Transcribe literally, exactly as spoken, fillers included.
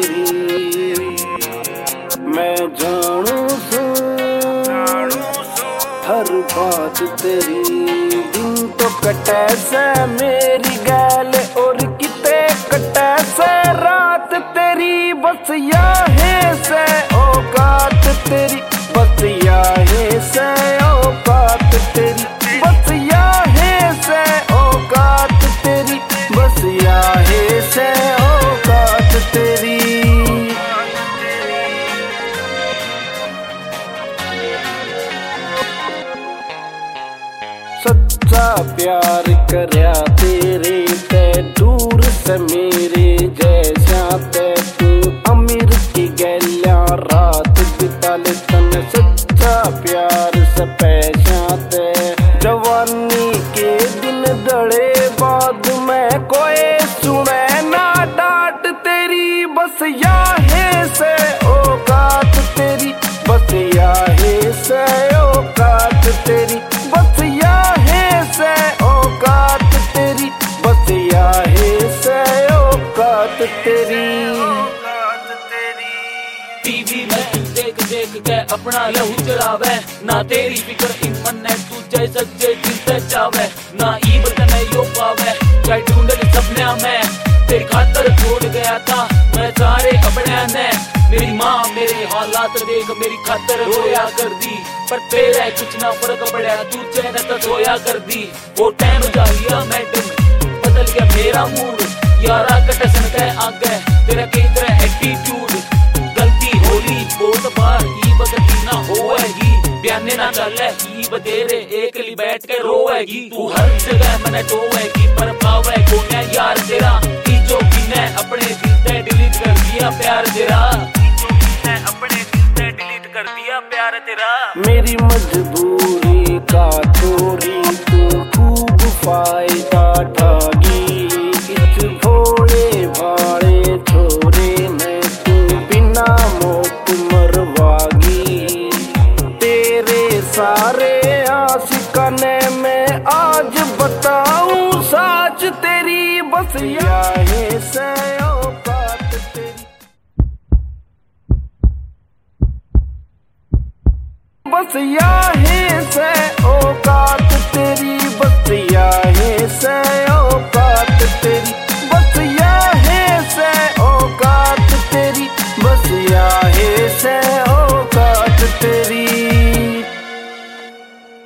तेरी, मैं जानू सू हर बात तेरी। दिन तो कटे से मेरी गैल और किते कटे से रात तेरी, बस याहे से औकात तेरी, बस याहे से औकात तेरी, बस याहे से औकात तेरी, बस याहे से औकात तेरी। सच्चा प्यार करया तेरे ते दूर से मेरे जैसा ते, तू अमीर की गैल्या रात बिता ले तन। सच्चा प्यार से पैसा ते जवानी के दिन दड़े बाद में कोई सुने ना डांट तेरी, बस याहे से औकात तेरी, बस याहे से औकात तेरी, बस याहे से औकात तेरी, बस याहे से औकात तेरी। टीवी में देख देख के अपना लहू चढ़ावे, ना तेरी फिक्र इन मन ने तुझे सच्चे दिल से चावे, ना ईब तने यो पावे क्या ढूंढ सपने में। तेरी खातर छोड़ गया था मैं सारे अपने ने, मेरी माँ मेरे हालात देख मेरी खातर रोया कर दी, पर तेरे कुछ ना फर्क पड़ा तू चैन तो सोया कर दी। वो टाइम जा गया मैडम बदल गया मेरा मूड, यारा कटसन के आगे तेरा केंद्र एटीट्यूड। गलती होली बहुत बार ईब गलती ना होएगी, बयाने ना चले ईब तेरे एक ली बैठ के रोएगी। तू हर जगह मने टोएगी पर पावे कोने यार तेरा, जो किने अपने दिल से डिलीट कर दिया प्यार तेरा, जो किने अपने दिल से डिलीट कर दिया प्यार तेरा। मेरी मजबूरी का चोरी तू खूब फायदा ठागी, इस भोले भाले छोरे ने तू बिना मौत मरवागी। तेरे सारे आशिकाने में आज बताऊं साच तेरी, बस याहे से औकात तेरी, बस याहे से औकात